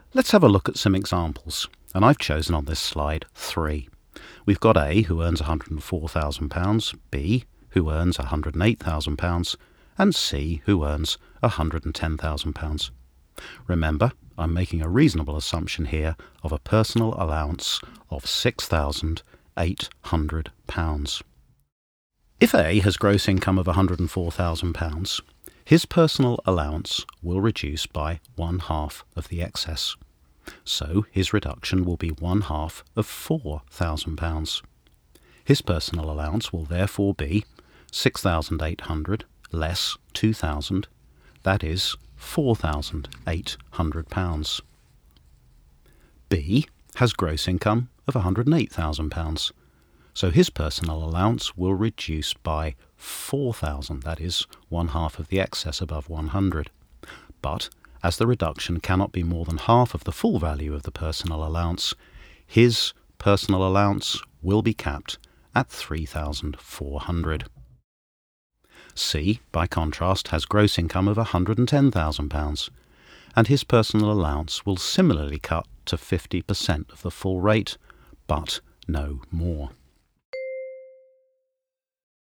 Let's have a look at some examples, and I've chosen on this slide 3. We've got A, who earns £104,000, B, who earns £108,000, and C, who earns £110,000. Remember, I'm making a reasonable assumption here of a personal allowance of £6,800. If A has gross income of £104,000, his personal allowance will reduce by 1/2 of the excess. So his reduction will be 1/2 of £4,000. His personal allowance will therefore be 6,800 less 2,000, that is £4,800. B has gross income of £108,000, so his personal allowance will reduce by 4,000, that is 1/2 of the excess above 100. But as the reduction cannot be more than half of the full value of the personal allowance, his personal allowance will be capped at £3,400. C, by contrast, has gross income of £110,000, and his personal allowance will similarly cut to 50% of the full rate, but no more.